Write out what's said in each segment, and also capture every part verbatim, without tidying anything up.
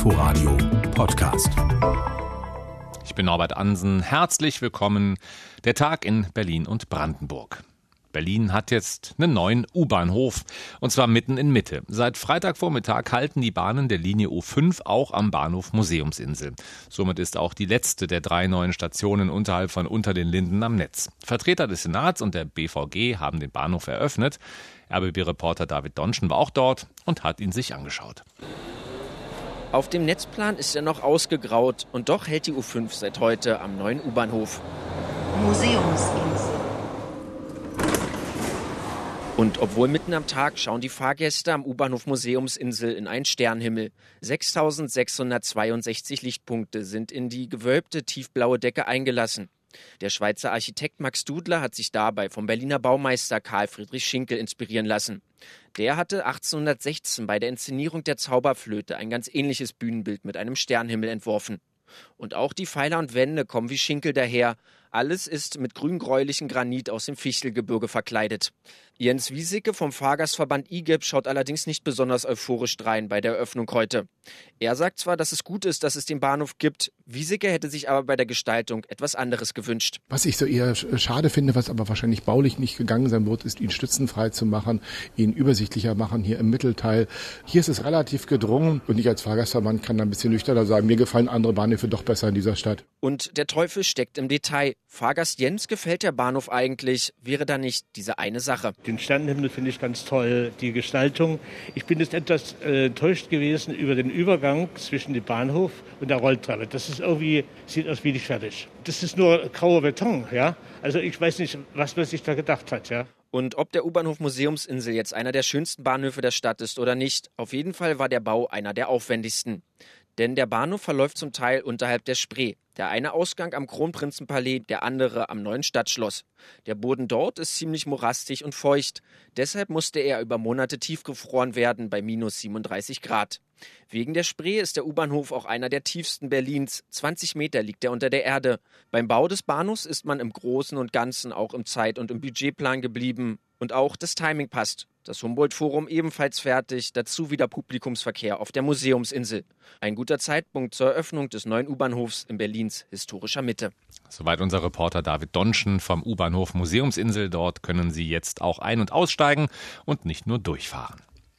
Inforadio Podcast. Ich bin Norbert Ansen. Herzlich willkommen. Der Tag in Berlin und Brandenburg. Berlin hat jetzt einen neuen U-Bahnhof, und zwar mitten in Mitte. Seit Freitagvormittag halten die Bahnen der Linie U fünf auch am Bahnhof Museumsinsel. Somit ist auch die letzte der drei neuen Stationen unterhalb von Unter den Linden am Netz. Vertreter des Senats und der B V G haben den Bahnhof eröffnet. R B B-Reporter David Donschen war auch dort und hat ihn sich angeschaut. Auf dem Netzplan ist er noch ausgegraut und doch hält die U fünf seit heute am neuen U-Bahnhof. Museumsinsel. Und obwohl mitten am Tag schauen die Fahrgäste am U-Bahnhof Museumsinsel in einen Sternenhimmel. sechstausendsechshundertzweiundsechzig Lichtpunkte sind in die gewölbte tiefblaue Decke eingelassen. Der Schweizer Architekt Max Dudler hat sich dabei vom Berliner Baumeister Karl Friedrich Schinkel inspirieren lassen. Der hatte achtzehnhundertsechzehn bei der Inszenierung der Zauberflöte ein ganz ähnliches Bühnenbild mit einem Sternenhimmel entworfen. Und auch die Pfeiler und Wände kommen wie Schinkel daher. Alles ist mit grün-gräulichen Granit aus dem Fichtelgebirge verkleidet. Jens Wiesicke vom Fahrgastverband I G E B schaut allerdings nicht besonders euphorisch drein bei der Eröffnung heute. Er sagt zwar, dass es gut ist, dass es den Bahnhof gibt. Wiesicke hätte sich aber bei der Gestaltung etwas anderes gewünscht. Was ich so eher schade finde, was aber wahrscheinlich baulich nicht gegangen sein wird, ist, ihn stützenfrei zu machen, ihn übersichtlicher machen hier im Mittelteil. Hier ist es relativ gedrungen und ich als Fahrgastverband kann da ein bisschen nüchterner sagen, mir gefallen andere Bahnhöfe doch besser in dieser Stadt. Und der Teufel steckt im Detail. Fahrgast Jens gefällt der Bahnhof eigentlich, wäre da nicht diese eine Sache. Den Sternenhimmel finde ich ganz toll, die Gestaltung. Ich bin jetzt etwas äh, enttäuscht gewesen über den Übergang zwischen dem Bahnhof und der Rolltreppe. Das ist irgendwie, sieht aus wie nicht fertig. Das ist nur grauer Beton, ja. Also ich weiß nicht, was man sich da gedacht hat, ja. Und ob der U-Bahnhof Museumsinsel jetzt einer der schönsten Bahnhöfe der Stadt ist oder nicht, auf jeden Fall war der Bau einer der aufwendigsten. Denn der Bahnhof verläuft zum Teil unterhalb der Spree. Der eine Ausgang am Kronprinzenpalais, der andere am neuen Stadtschloss. Der Boden dort ist ziemlich morastig und feucht. Deshalb musste er über Monate tiefgefroren werden bei minus siebenunddreißig Grad. Wegen der Spree ist der U-Bahnhof auch einer der tiefsten Berlins. zwanzig Meter liegt er unter der Erde. Beim Bau des Bahnhofs ist man im Großen und Ganzen auch im Zeit- und im Budgetplan geblieben. Und auch das Timing passt. Das Humboldt-Forum ebenfalls fertig, dazu wieder Publikumsverkehr auf der Museumsinsel. Ein guter Zeitpunkt zur Eröffnung des neuen U-Bahnhofs in Berlins historischer Mitte. Soweit unser Reporter David Donschen vom U-Bahnhof Museumsinsel. Dort können Sie jetzt auch ein- und aussteigen und nicht nur durchfahren.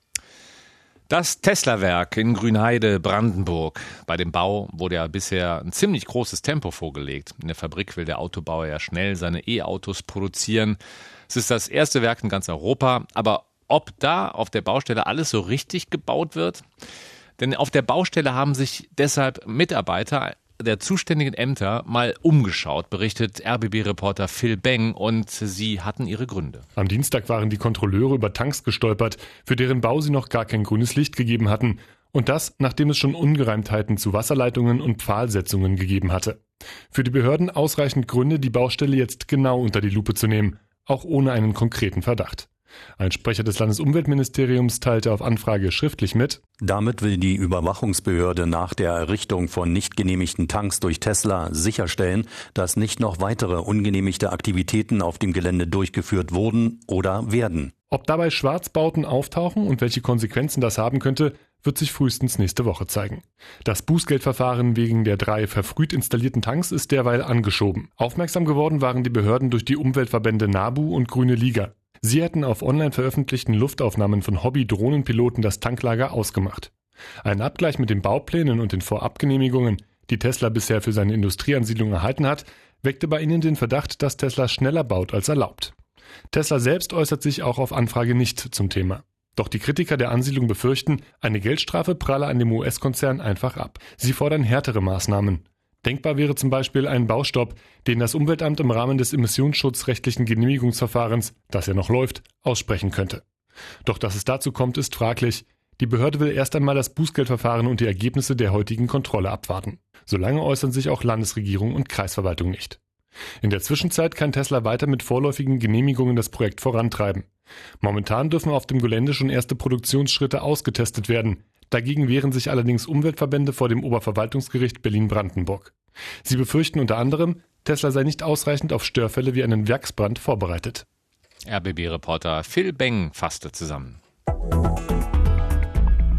Das Tesla-Werk in Grünheide, Brandenburg. Bei dem Bau wurde ja bisher ein ziemlich großes Tempo vorgelegt. In der Fabrik will der Autobauer ja schnell seine E-Autos produzieren. Es ist das erste Werk in ganz Europa. Aber ob da auf der Baustelle alles so richtig gebaut wird? Denn auf der Baustelle haben sich deshalb Mitarbeiter der zuständigen Ämter mal umgeschaut, berichtet R B B-Reporter Phil Beng, und sie hatten ihre Gründe. Am Dienstag waren die Kontrolleure über Tanks gestolpert, für deren Bau sie noch gar kein grünes Licht gegeben hatten. Und das, nachdem es schon Ungereimtheiten zu Wasserleitungen und Pfahlsetzungen gegeben hatte. Für die Behörden ausreichend Gründe, die Baustelle jetzt genau unter die Lupe zu nehmen, auch ohne einen konkreten Verdacht. Ein Sprecher des Landesumweltministeriums teilte auf Anfrage schriftlich mit: Damit will die Überwachungsbehörde nach der Errichtung von nicht genehmigten Tanks durch Tesla sicherstellen, dass nicht noch weitere ungenehmigte Aktivitäten auf dem Gelände durchgeführt wurden oder werden. Ob dabei Schwarzbauten auftauchen und welche Konsequenzen das haben könnte, wird sich frühestens nächste Woche zeigen. Das Bußgeldverfahren wegen der drei verfrüht installierten Tanks ist derweil angeschoben. Aufmerksam geworden waren die Behörden durch die Umweltverbände NABU und Grüne Liga. Sie hätten auf online veröffentlichten Luftaufnahmen von Hobby-Drohnenpiloten das Tanklager ausgemacht. Ein Abgleich mit den Bauplänen und den Vorabgenehmigungen, die Tesla bisher für seine Industrieansiedlung erhalten hat, weckte bei ihnen den Verdacht, dass Tesla schneller baut als erlaubt. Tesla selbst äußert sich auch auf Anfrage nicht zum Thema. Doch die Kritiker der Ansiedlung befürchten, eine Geldstrafe pralle an dem U S-Konzern einfach ab. Sie fordern härtere Maßnahmen. Denkbar wäre zum Beispiel ein Baustopp, den das Umweltamt im Rahmen des emissionsschutzrechtlichen Genehmigungsverfahrens, das ja noch läuft, aussprechen könnte. Doch dass es dazu kommt, ist fraglich. Die Behörde will erst einmal das Bußgeldverfahren und die Ergebnisse der heutigen Kontrolle abwarten. Solange äußern sich auch Landesregierung und Kreisverwaltung nicht. In der Zwischenzeit kann Tesla weiter mit vorläufigen Genehmigungen das Projekt vorantreiben. Momentan dürfen auf dem Gelände schon erste Produktionsschritte ausgetestet werden. Dagegen wehren sich allerdings Umweltverbände vor dem Oberverwaltungsgericht Berlin-Brandenburg. Sie befürchten unter anderem, Tesla sei nicht ausreichend auf Störfälle wie einen Werksbrand vorbereitet. R B B-Reporter Phil Beng fasste zusammen.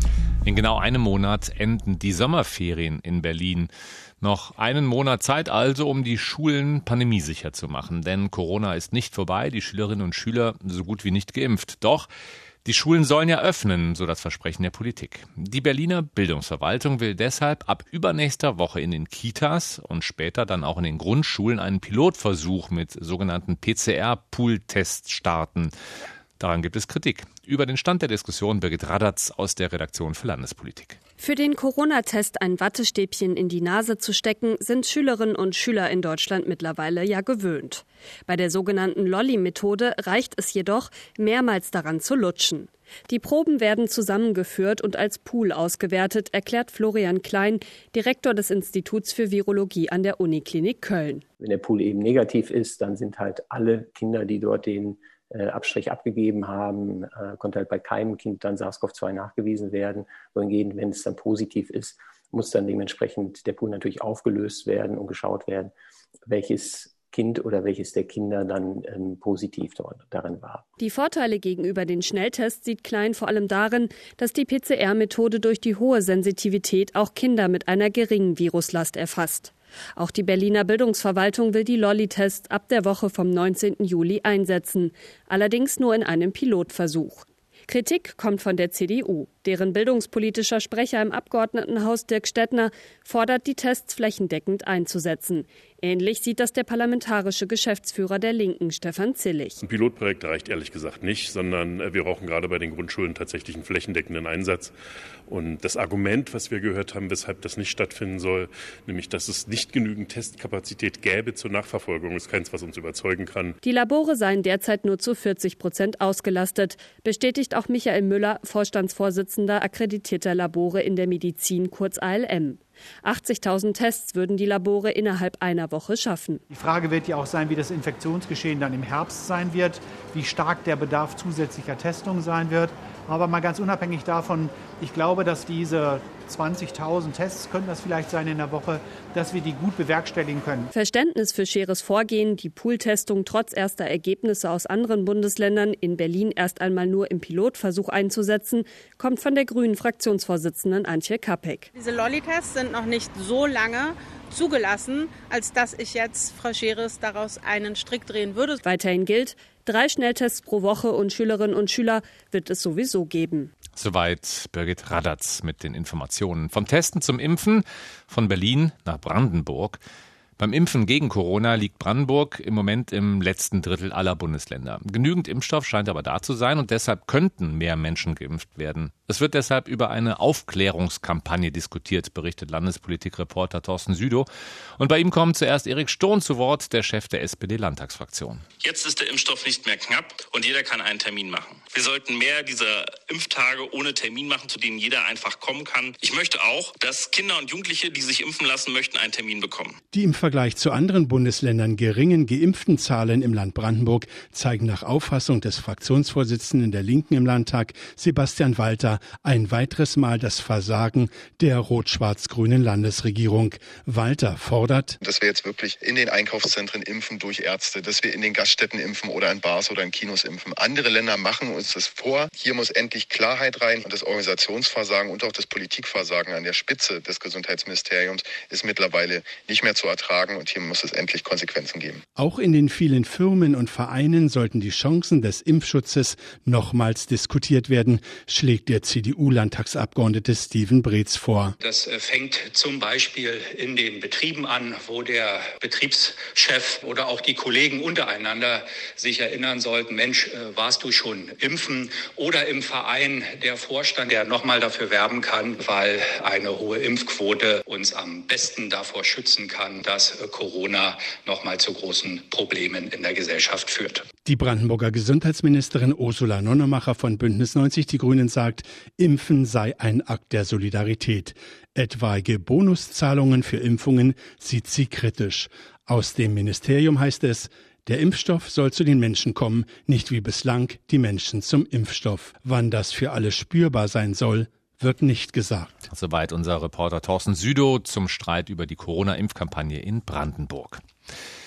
In genau einem Monat enden die Sommerferien in Berlin. Noch einen Monat Zeit also, um die Schulen pandemiesicher zu machen. Denn Corona ist nicht vorbei, die Schülerinnen und Schüler so gut wie nicht geimpft. Doch die Schulen sollen ja öffnen, so das Versprechen der Politik. Die Berliner Bildungsverwaltung will deshalb ab übernächster Woche in den Kitas und später dann auch in den Grundschulen einen Pilotversuch mit sogenannten P C R-Pool-Tests starten. Daran gibt es Kritik. Über den Stand der Diskussion Birgit Radatz aus der Redaktion für Landespolitik. Für den Corona-Test ein Wattestäbchen in die Nase zu stecken, sind Schülerinnen und Schüler in Deutschland mittlerweile ja gewöhnt. Bei der sogenannten Lolli-Methode reicht es jedoch, mehrmals daran zu lutschen. Die Proben werden zusammengeführt und als Pool ausgewertet, erklärt Florian Klein, Direktor des Instituts für Virologie an der Uniklinik Köln. Wenn der Pool eben negativ ist, dann sind halt alle Kinder, die dort den Abstrich abgegeben haben, äh, konnte halt bei keinem Kind dann SARS-C o V zwei nachgewiesen werden. Wohingegen, wenn es dann positiv ist, muss dann dementsprechend der Pool natürlich aufgelöst werden und geschaut werden, welches Kind oder welches der Kinder dann ähm, positiv dort, darin war. Die Vorteile gegenüber den Schnelltests sieht Klein vor allem darin, dass die P C R-Methode durch die hohe Sensitivität auch Kinder mit einer geringen Viruslast erfasst. Auch die Berliner Bildungsverwaltung will die Lolli-Tests ab der Woche vom neunzehnten Juli einsetzen, allerdings nur in einem Pilotversuch. Kritik kommt von der C D U. Deren bildungspolitischer Sprecher im Abgeordnetenhaus Dirk Stettner fordert, die Tests flächendeckend einzusetzen. Ähnlich sieht das der parlamentarische Geschäftsführer der Linken, Stefan Zillig. Ein Pilotprojekt reicht ehrlich gesagt nicht, sondern wir brauchen gerade bei den Grundschulen tatsächlich einen flächendeckenden Einsatz. Und das Argument, was wir gehört haben, weshalb das nicht stattfinden soll, nämlich dass es nicht genügend Testkapazität gäbe zur Nachverfolgung, ist keins, was uns überzeugen kann. Die Labore seien derzeit nur zu vierzig Prozent ausgelastet, bestätigt auch Michael Müller, Vorstandsvorsitzender akkreditierter Labore in der Medizin, kurz A L M. achtzigtausend Tests würden die Labore innerhalb einer Woche schaffen. Die Frage wird ja auch sein, wie das Infektionsgeschehen dann im Herbst sein wird, wie stark der Bedarf zusätzlicher Testungen sein wird. Aber mal ganz unabhängig davon, ich glaube, dass diese zwanzigtausend Tests, könnten das vielleicht sein in der Woche, dass wir die gut bewerkstelligen können. Verständnis für scheres Vorgehen, die Pooltestung trotz erster Ergebnisse aus anderen Bundesländern in Berlin erst einmal nur im Pilotversuch einzusetzen, kommt von der grünen Fraktionsvorsitzenden Antje Kapek. Diese Lolli-Tests sind noch nicht so lange zugelassen, als dass ich jetzt, Frau Scheres, daraus einen Strick drehen würde. Weiterhin gilt, drei Schnelltests pro Woche und Schülerinnen und Schüler wird es sowieso geben. Soweit Birgit Radatz mit den Informationen. Vom Testen zum Impfen, von Berlin nach Brandenburg. Beim Impfen gegen Corona liegt Brandenburg im Moment im letzten Drittel aller Bundesländer. Genügend Impfstoff scheint aber da zu sein und deshalb könnten mehr Menschen geimpft werden. Es wird deshalb über eine Aufklärungskampagne diskutiert, berichtet Landespolitikreporter Thorsten Südow. Und bei ihm kommt zuerst Erik Sturm zu Wort, der Chef der S P D-Landtagsfraktion. Jetzt ist der Impfstoff nicht mehr knapp und jeder kann einen Termin machen. Wir sollten mehr dieser Impftage ohne Termin machen, zu denen jeder einfach kommen kann. Ich möchte auch, dass Kinder und Jugendliche, die sich impfen lassen möchten, einen Termin bekommen. Die im Vergleich zu anderen Bundesländern geringen geimpften Zahlen im Land Brandenburg zeigen nach Auffassung des Fraktionsvorsitzenden der Linken im Landtag, Sebastian Walter, ein weiteres Mal das Versagen der rot-schwarz-grünen Landesregierung. Walter fordert, dass wir jetzt wirklich in den Einkaufszentren impfen durch Ärzte, dass wir in den Gaststätten impfen oder in Bars oder in Kinos impfen. Andere Länder machen uns das vor. Hier muss endlich Klarheit rein. Und das Organisationsversagen und auch das Politikversagen an der Spitze des Gesundheitsministeriums ist mittlerweile nicht mehr zu ertragen. Und hier muss es endlich Konsequenzen geben. Auch in den vielen Firmen und Vereinen sollten die Chancen des Impfschutzes nochmals diskutiert werden, schlägt der C D U-Landtagsabgeordnete Steven Breetz vor. Das fängt zum Beispiel in den Betrieben an, wo der Betriebschef oder auch die Kollegen untereinander sich erinnern sollten, Mensch, warst du schon impfen? Oder im Verein der Vorstand, der nochmal dafür werben kann, weil eine hohe Impfquote uns am besten davor schützen kann, dass Corona nochmal zu großen Problemen in der Gesellschaft führt. Die Brandenburger Gesundheitsministerin Ursula Nonnemacher von Bündnis neunzig Die Grünen sagt, Impfen sei ein Akt der Solidarität. Etwaige Bonuszahlungen für Impfungen sieht sie kritisch. Aus dem Ministerium heißt es, der Impfstoff soll zu den Menschen kommen, nicht wie bislang die Menschen zum Impfstoff. Wann das für alle spürbar sein soll, wird nicht gesagt. Soweit unser Reporter Thorsten Südow zum Streit über die Corona-Impfkampagne in Brandenburg.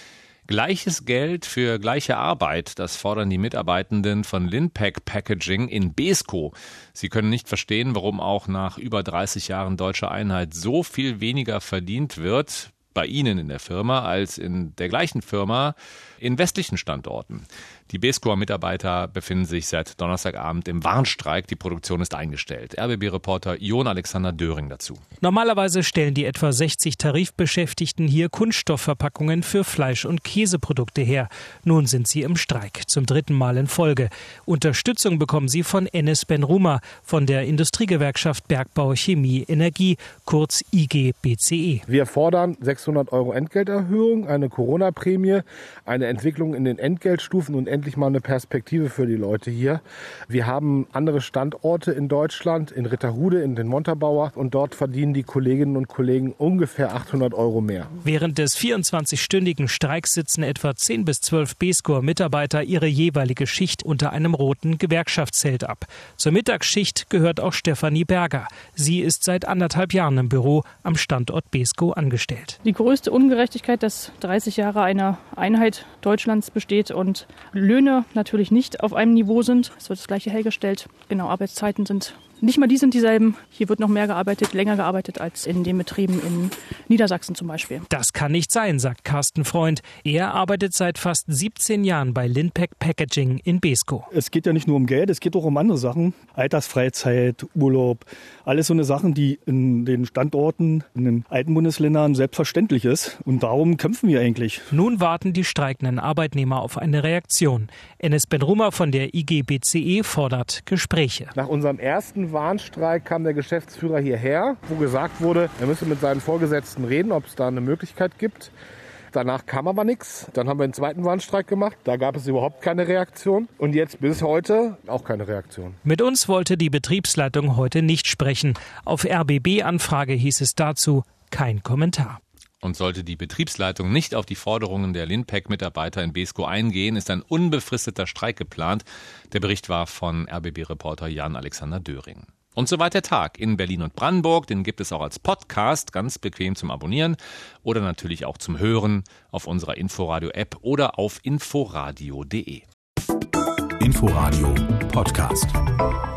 Gleiches Geld für gleiche Arbeit, das fordern die Mitarbeitenden von Linpack Packaging in Beeskow. Sie können nicht verstehen, warum auch nach über dreißig Jahren deutscher Einheit so viel weniger verdient wird bei Ihnen in der Firma als in der gleichen Firma in westlichen Standorten. Die Beeskower Mitarbeiter befinden sich seit Donnerstagabend im Warnstreik. Die Produktion ist eingestellt. R B B-Reporter Jon Alexander Döring dazu. Normalerweise stellen die etwa sechzig Tarifbeschäftigten hier Kunststoffverpackungen für Fleisch- und Käseprodukte her. Nun sind sie im Streik, zum dritten Mal in Folge. Unterstützung bekommen sie von Enes Benruma, von der Industriegewerkschaft Bergbau, Chemie, Energie, kurz I G B C E. Wir fordern sechshundert Euro Entgelterhöhung, eine Corona-Prämie, eine Entwicklung in den Entgeltstufen und endlich mal eine Perspektive für die Leute hier. Wir haben andere Standorte in Deutschland, in Ritterhude, in den Montabaur, und dort verdienen die Kolleginnen und Kollegen ungefähr achthundert Euro mehr. Während des vierundzwanzigstündigen Streiks sitzen etwa zehn bis zwölf Beeskower Mitarbeiter ihre jeweilige Schicht unter einem roten Gewerkschaftszelt ab. Zur Mittagsschicht gehört auch Stefanie Berger. Sie ist seit anderthalb Jahren im Büro am Standort Beeskow angestellt. Die größte Ungerechtigkeit, dass dreißig Jahre einer Einheit Deutschlands besteht und Löhne natürlich nicht auf einem Niveau sind. Es wird das Gleiche hergestellt. Genau, Arbeitszeiten sind nicht mal die sind dieselben. Hier wird noch mehr gearbeitet, länger gearbeitet als in den Betrieben in Niedersachsen zum Beispiel. Das kann nicht sein, sagt Carsten Freund. Er arbeitet seit fast siebzehn Jahren bei Linpack Packaging in Beeskow. Es geht ja nicht nur um Geld, es geht auch um andere Sachen. Altersfreizeit, Urlaub, alles so eine Sachen, die in den Standorten in den alten Bundesländern selbstverständlich ist. Und darum kämpfen wir eigentlich. Nun warten die streikenden Arbeitnehmer auf eine Reaktion. Enes Benruma von der I G B C E fordert Gespräche. Nach unserem ersten Warnstreik kam der Geschäftsführer hierher, wo gesagt wurde, er müsse mit seinen Vorgesetzten reden, ob es da eine Möglichkeit gibt. Danach kam aber nichts. Dann haben wir einen zweiten Warnstreik gemacht. Da gab es überhaupt keine Reaktion. Und jetzt bis heute auch keine Reaktion. Mit uns wollte die Betriebsleitung heute nicht sprechen. Auf R B B-Anfrage hieß es dazu kein Kommentar. Und sollte die Betriebsleitung nicht auf die Forderungen der Linpack-Mitarbeiter in Beeskow eingehen, ist ein unbefristeter Streik geplant. Der Bericht war von R B B-Reporter Jan Alexander Döring. Und soweit der Tag in Berlin und Brandenburg. Den gibt es auch als Podcast, ganz bequem zum Abonnieren oder natürlich auch zum Hören auf unserer Inforadio-App oder auf inforadio punkt de. Inforadio Podcast.